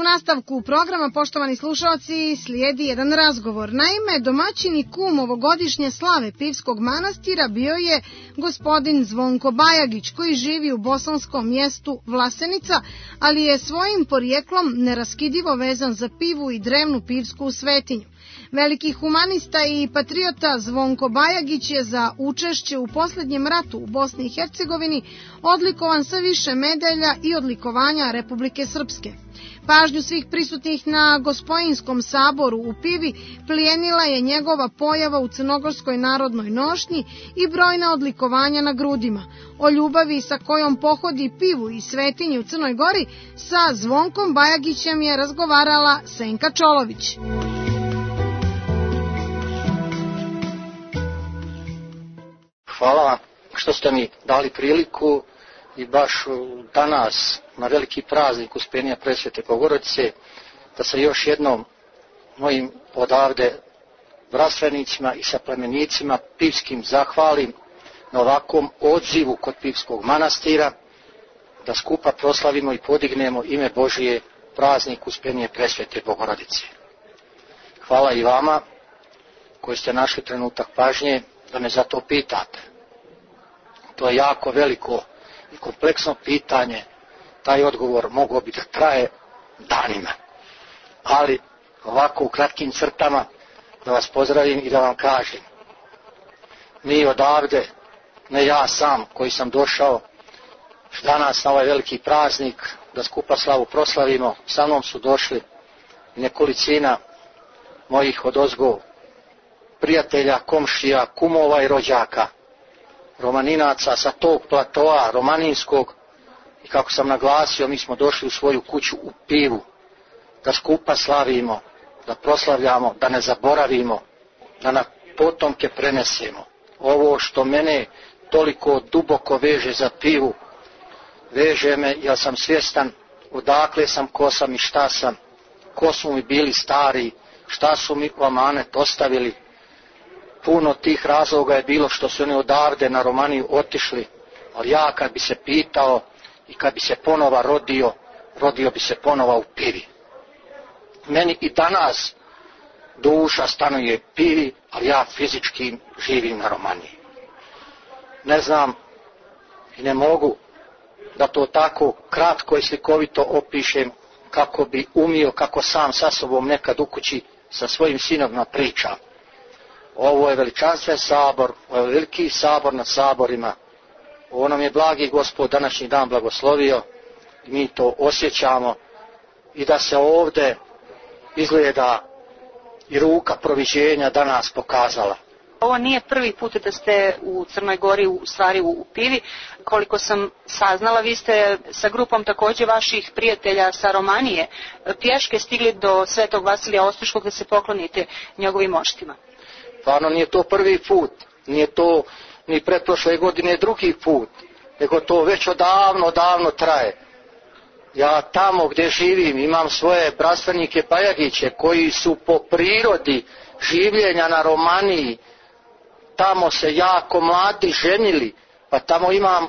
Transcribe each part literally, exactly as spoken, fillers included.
U nastavku programa, poštovani slušalci, slijedi jedan razgovor. Naime, domaćin i kum ovogodišnje slave Pivskog manastira bio je gospodin Zvonko Bajagić, koji živi u bosanskom mjestu Vlasenica, ali je svojim porijeklom neraskidivo vezan za Pivu i drevnu pivsku svetinju. Veliki humanista i patriota Zvonko Bajagić je za učešće u posljednjem ratu u Bosni i Hercegovini odlikovan sa više medalja i odlikovanja Republike Srpske. Pažnju svih prisutnih na Gospojinskom saboru u Pivi plijenila je njegova pojava u Crnogorskoj narodnoj nošnji i brojna odlikovanja na grudima. O ljubavi sa kojom pohodi Pivu i svetinju u Crnoj Gori sa Zvonkom Bajagićem je razgovarala Senka Čolović. Hvala vam što ste mi dali priliku i baš danas na veliki praznik Uspenja Presvete Bogorodice da se još jednom mojim odavde vrastvenicima i saplemenicima pivskim zahvalim na ovakvom odzivu kod Pivskog manastira, da skupa proslavimo i podignemo ime Božije praznik Uspenje Presvete Bogorodice. Hvala i vama koji ste našli trenutak pažnje da me za to pitate. To je jako veliko i kompleksno pitanje, taj odgovor mogao bi da traje danima. Ali ovako u kratkim crtama da vas pozdravim i da vam kažem. Mi odavde, ne ja sam koji sam došao danas na ovaj veliki praznik da skupa slavu proslavimo, sa mnom su došli nekolicina mojih odozgo prijatelja, komšija, kumova i rođaka, romaninaca sa tog platoa romaninskog, i kako sam naglasio, mi smo došli u svoju kuću u Pivu da skupa slavimo, da proslavljamo, da ne zaboravimo, da na potomke prenesemo. Ovo što mene toliko duboko veže za Pivu, veže me jer sam svjestan odakle sam, ko sam i šta sam, ko su mi bili stari, šta su mi u amanet ostavili. Puno tih razloga je bilo što su oni odavde na Romaniju otišli, ali ja kad bi se pitao i kad bi se ponova rodio, rodio bi se ponova u Pivi. Meni i danas duša stanuje u Pivi, ali ja fizički živim na Romaniji. Ne znam i ne mogu da to tako kratko i slikovito opišem kako bi umio, kako sam sa sobom nekad u kući sa svojim sinovima pričam. Ovo je veličanstven sabor, ovo je veliki sabor nad saborima. Ovo nam je blagi Gospod današnji dan blagoslovio i mi to osjećamo, i da se ovdje izgleda i ruka proviđenja danas pokazala. Ovo nije prvi put da ste u Crnoj Gori, u stvari u Pivi. Koliko sam saznala, vi ste sa grupom također vaših prijatelja sa Romanije pješke stigli do Svetog Vasilija Ostroškog da se poklonite njegovim moštima. Stvarno nije to prvi put, nije to ni pretprošle godine drugi put, nego to već odavno, odavno traje. Ja tamo gdje živim imam svoje bratstvenike Bajagiće koji su po prirodi življenja na Romaniji, tamo se jako mladi ženili, pa tamo imam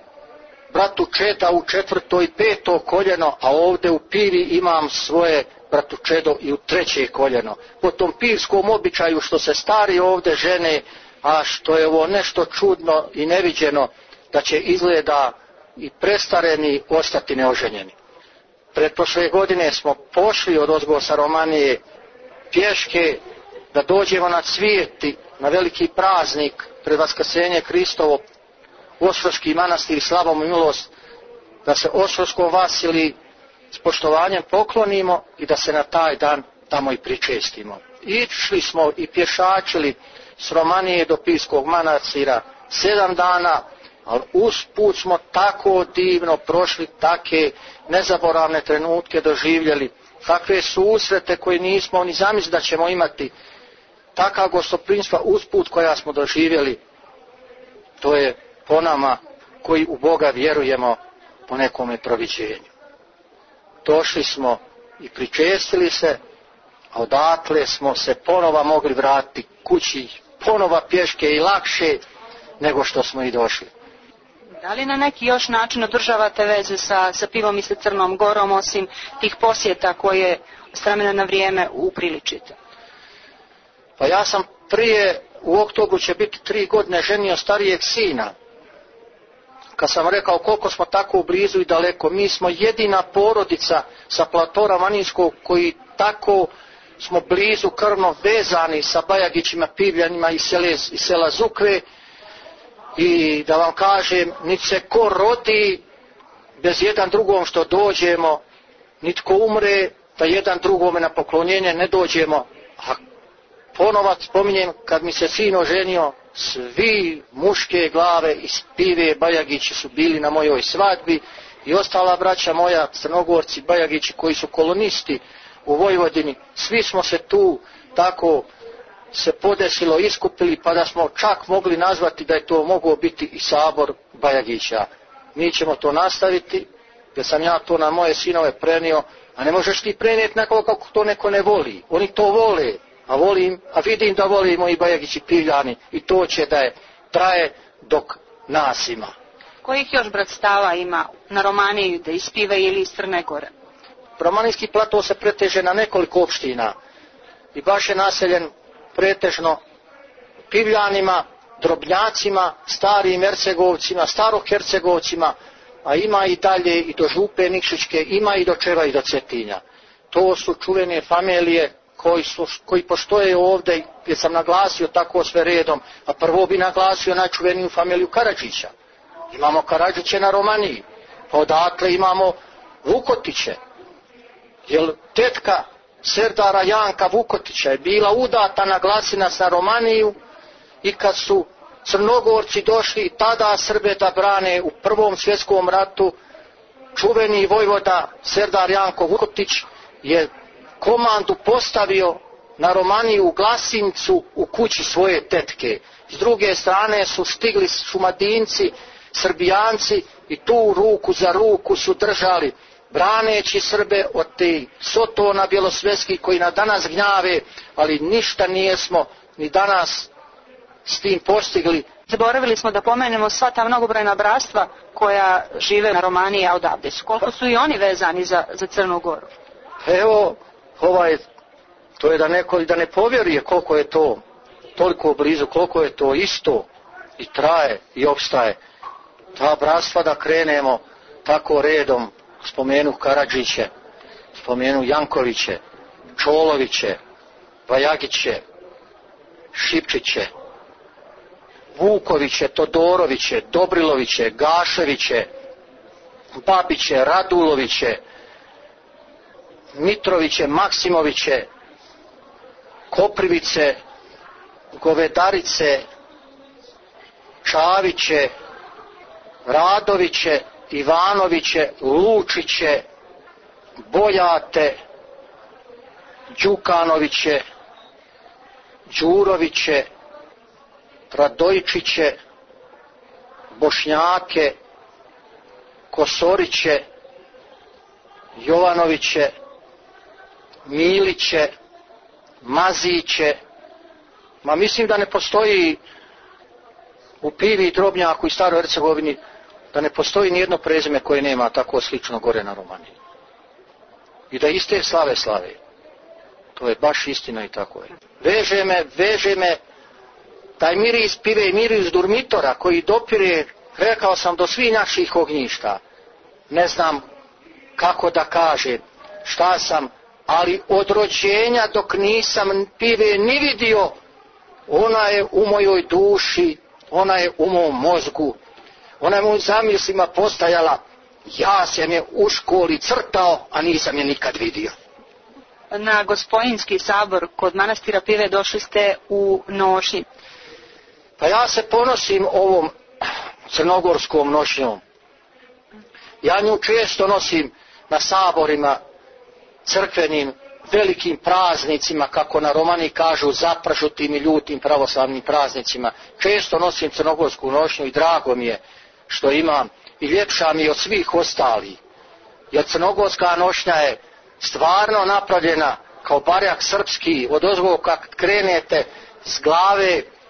bratučeda u četvrto i peto koljeno, a ovdje u Pivi imam svoje bratučedo i u treće koljeno. Po tom pivskom običaju što se stari ovdje žene, a što je ovo nešto čudno i neviđeno, da će izgleda i prestareni ostati neoženjeni. Pretprošle godine smo pošli od ozgo sa Romanije pješke da dođemo na Cvijeti, na veliki praznik pred Vaskrsenje Hristovo, Ostroški manastir, slavom i milost, da se Ostroškom Vasiliji s poštovanjem poklonimo i da se na taj dan tamo i pričestimo. Išli smo i pješačili s Romanije do Pivskog manastira sedam dana, ali usput smo tako divno prošli, take nezaboravne trenutke doživjeli, takve susrete koje nismo ni zamislili da ćemo imati, takav gostoprimstva usput koja smo doživjeli. To je po nama koji u Boga vjerujemo po nekome proviđenju. Došli smo i pričestili se, a odatle smo se ponova mogli vratiti kući, ponova pješke i lakše nego što smo i došli. Da li na neki još način održavate veze sa, sa Pivom i sa Crnom Gorom, osim tih posjeta koje s vremena na vrijeme upriličite? Pa ja sam prije, u oktobru će biti tri godine, ženio starijeg sina. Kad sam rekao koliko smo tako blizu i daleko, mi smo jedina porodica sa platora Maninskog koji tako smo blizu krvno vezani sa Bajagićima, Pivljanima i, sele, i sela Zukve. I da vam kažem, niti se ko rodi bez jedan drugom što dođemo, nitko umre da jedan drugome na poklonjenje ne dođemo. A ponovac spominjem, kad mi se sin oženio, svi muške glave iz Pive Bajagići su bili na mojoj svadbi i ostala braća moja, Crnogorci, Bajagići koji su kolonisti u Vojvodini, svi smo se tu tako se podesilo, iskupili, pa da smo čak mogli nazvati da je to mogao biti i sabor Bajagića. Mi ćemo to nastaviti, jer sam ja to na moje sinove prenio, a ne možeš ti prenijeti nekoga kako to neko ne voli. Oni to vole, a volim, a vidim da voli moji Bajagići, Pivljani, i to će da je traje dok nas ima. Kojih još bratstava ima na Romaniji, da iz Pive ili iz Crne Gore? Romanijski plato se preteže na nekoliko opština i baš je naseljen pretežno Pivljanima, Drobnjacima, starim Hercegovcima, Starohercegovcima, a ima i dalje i do Župe Nikšićke, ima i do Čeva i do Cetinja. To su čuvene familije koji, su, koji postoje ovdje, gdje sam naglasio tako sve redom, a prvo bi naglasio najčuveniju familiju Karadžića. Imamo Karadžiće na Romaniji, pa odakle imamo Vukotiće, jer tetka Serdara Janka Vukotića je bila udata na Glasinac na Romaniju i kad su Crnogorci došli tada Srbe da brane u Prvom svjetskom ratu, čuveni vojvoda Serdar Janko Vukotić je komandu postavio na Romaniju u Glasincu u kući svoje tetke. S druge strane su stigli Šumadinci, Srbijanci i tu ruku za ruku su držali, braneći Srbe od te sotona bjelosvetskih koji na danas gnjave, ali ništa nijesmo ni danas s tim postigli. Zaboravili smo da pomenemo sva ta mnogobrojna bratstva koja žive na Romaniji, a odavde su. Koliko su i oni vezani za, za Crnu Goru? Evo, ovaj, to je da neko da ne povjeruje koliko je to toliko blizu, koliko je to isto i traje i opstaje. Ta bratstva da krenemo tako redom, spomenu Karadžiće, spomenu Jankoviće, Čoloviće, Bajagiće, Šipčiće, Vukoviće, Todoroviće, Dobriloviće, Gaševiće, Babiće, Raduloviće, Mitroviće, Maksimoviće, Koprivice, Govedarice, Čaviće, Radoviće, Ivanoviće, Lučiće, Bojate, Đukanoviće, Đuroviće, Radojčiće, Bošnjake, Kosoriće, Jovanoviće, Miliće, Maziće. Ma mislim da ne postoji u Pivi i Drobnjaku i Staroj Hercegovini, da ne postoji nijedno prezime koje nema tako slično gore na Romaniji. I da iste slave slave. To je baš istina i tako je. Veže me, veže me taj miris pive i miris Durmitora koji dopire, rekao sam, do svih naših ognjišta. Ne znam kako da kažem šta sam, ali od rođenja dok nisam pive ni vidio, ona je u mojoj duši, ona je u mom mozgu, ona je u mojim zamislima postajala. Ja sam je u školi crtao, a nisam je nikad vidio. Na Gospojinski sabor kod manastira Pive došli ste u nošnji. Pa ja se ponosim ovom crnogorskom nošnjom. Ja nju često nosim na saborima, crkvenim, velikim praznicima, kako na Romaniji kažu, zapržutim i ljutim pravoslavnim praznicima. Često nosim crnogorsku nošnju i drago mi je što imam i ljepša mi je od svih ostalih. Jer crnogorska nošnja je stvarno napravljena kao barjak srpski, od ozgo kad krenete s glave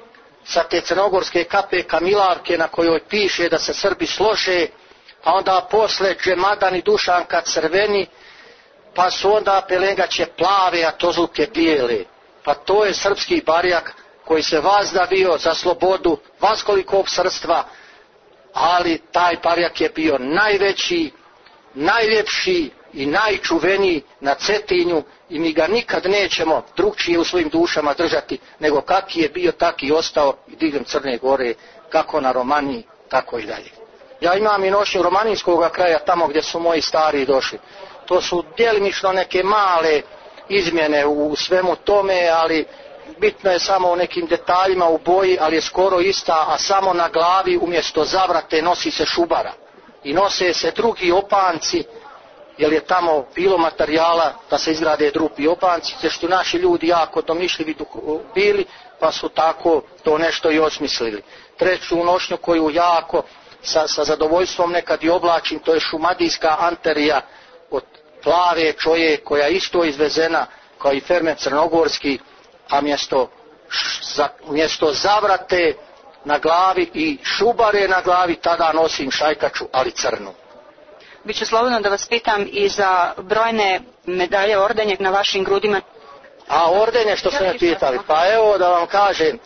sa te crnogorske kape Kamilarke na kojoj piše da se Srbi slože, pa onda posle Džemadan i Dušanka crveni, pa su onda pelengaće plave, a tozluke bijele. Pa to je srpski barjak koji se vazdavio za slobodu vaskolikog srstva, ali taj barjak je bio najveći, najljepši i najčuveniji na Cetinju i mi ga nikad nećemo drugčije u svojim dušama držati nego kaki je bio, taki i ostao i diljem Crne Gore, kako na Romaniji, tako i dalje. Ja imam i nošnju romanijskog kraja tamo gdje su moji stari došli. To su djelimično neke male izmjene u svemu tome, ali bitno je samo u nekim detaljima u boji, ali je skoro ista, a samo na glavi umjesto zavrate nosi se šubara. I nose se drugi opanci, jer je tamo bilo materijala da se izgrade drugi opanci, jer što naši ljudi jako domišljivi bili, pa su tako to nešto i osmislili. Treću nošnju koju jako sa, sa zadovoljstvom nekad i oblačim, to je šumadijska anterija od plave čoje koja je isto izvezena kao i ferment crnogorski, a mjesto, za, mjesto zavrate na glavi i šubare na glavi tada nosim šajkaču, ali crnu. Biću slobodno da vas pitam i za brojne medalje, ordenje na vašim grudima. A ordenje što ste me pitali, pa evo da vam kažem,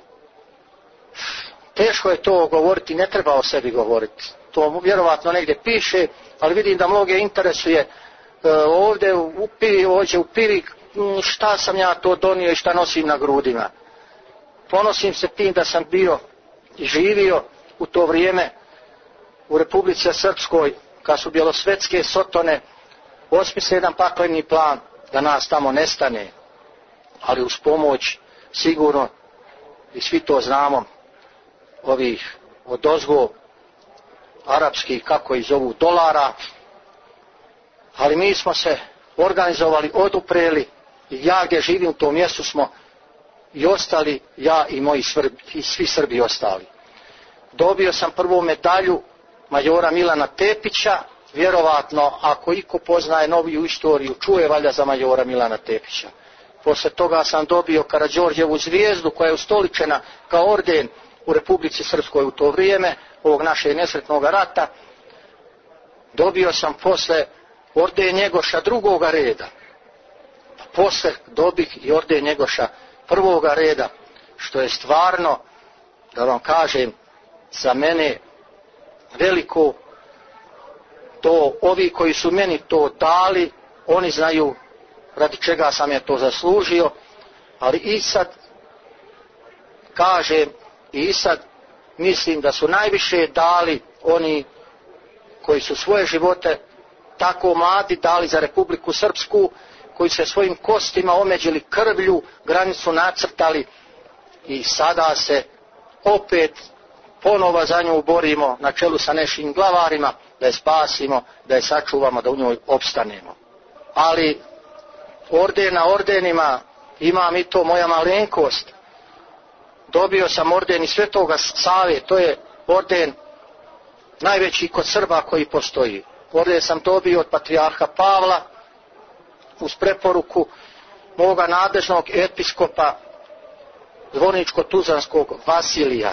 teško je to govoriti, ne treba o sebi govoriti. To vjerovatno negdje piše, ali vidim da mnoge interesuje e, ovdje u Pivi, ovdje u Pivi, šta sam ja to donio i šta nosim na grudima. Ponosim se tim da sam bio i živio u to vrijeme u Republici Srpskoj, kad su bjelosvetske sotone osmisle jedan pakleni plan da nas tamo nestane, ali uz pomoć sigurno, i svi to znamo, ovih odozgo arapskih, kako ih zovu, dolara, ali mi smo se organizovali, odupreli i ja gdje živim u tom mjestu smo i ostali, ja i moji Srbi, i svi Srbi ostali. Dobio sam prvu medalju majora Milana Tepića, vjerovatno ako iko poznaje noviju istoriju, čuje valjda za majora Milana Tepića. Posle toga sam dobio Karađorđevu zvijezdu koja je ustoličena kao orden u Republici Srpskoj u to vrijeme, ovog našeg nesretnog rata. Dobio sam posle orden Njegoša drugoga reda. Posle dobih i orden Njegoša prvoga reda, što je stvarno, da vam kažem, za mene veliko. To ovi koji su meni to dali, oni znaju radi čega sam je to zaslužio, ali i sad kažem i sad mislim da su najviše dali oni koji su svoje živote tako mladi dali za Republiku Srpsku, koji se svojim kostima omeđili krvlju, granicu nacrtali i sada se opet ponovo za nju borimo na čelu sa našim glavarima da je spasimo, da je sačuvamo, da u njoj opstanemo. Ali orden na ordenima imam i to moja malenkost. Dobio sam orden i Svetoga Save, to je orden najveći kod Srba koji postoji. Orden sam dobio od patrijarha Pavla uz preporuku moga nadležnog episkopa Zvorničko-Tuzlanskog Vasilija.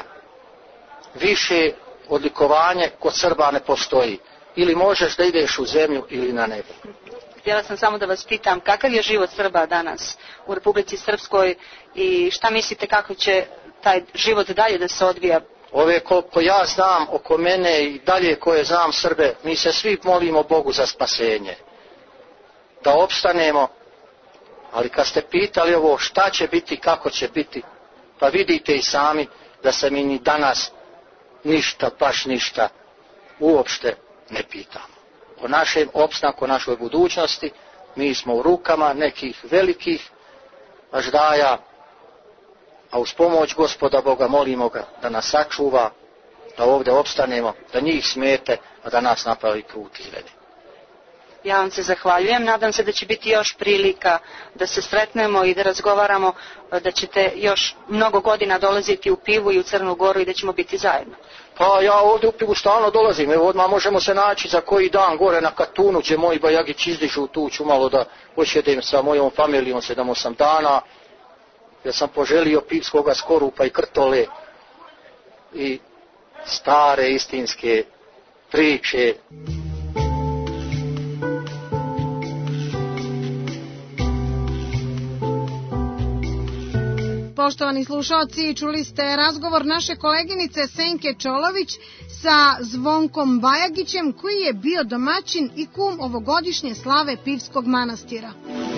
Više odlikovanje kod Srba ne postoji. Ili možeš da ideš u zemlju ili na nebo. Htjela sam samo da vas pitam kakav je život Srba danas u Republici Srpskoj i šta mislite kako će taj život dalje da se odvija? Ove koliko ja znam oko mene i dalje koje znam Srbe, mi se svi molimo Bogu za spasenje. Da opstanemo, ali kad ste pitali ovo šta će biti, kako će biti, pa vidite i sami da se mi ni danas ništa, baš ništa uopšte ne pitamo. O našem opstanku, o našoj budućnosti, mi smo u rukama nekih velikih važdaja, a uz pomoć Gospoda Boga molimo ga da nas sačuva, da ovdje opstanemo, da njih smete, a da nas napravi put izvede. Ja vam se zahvaljujem, nadam se da će biti još prilika da se sretnemo i da razgovaramo, da ćete još mnogo godina dolaziti u Pivu i u Crnu Goru i da ćemo biti zajedno. Pa ja ovdje u Pivu stalno dolazim, evo odmah možemo se naći za koji dan gore na Katunu, gdje moji bajagić izdižu tu, ću malo da posjedem sa mojom familijom sedam osam dana. jer sam poželio pivskoga skorupa i krtole i stare istinske priče. Poštovani slušalci, čuli ste razgovor naše koleginice Senke Čolović sa Zvonkom Bajagićem, koji je bio domaćin i kum ovogodišnje slave Pivskog manastira.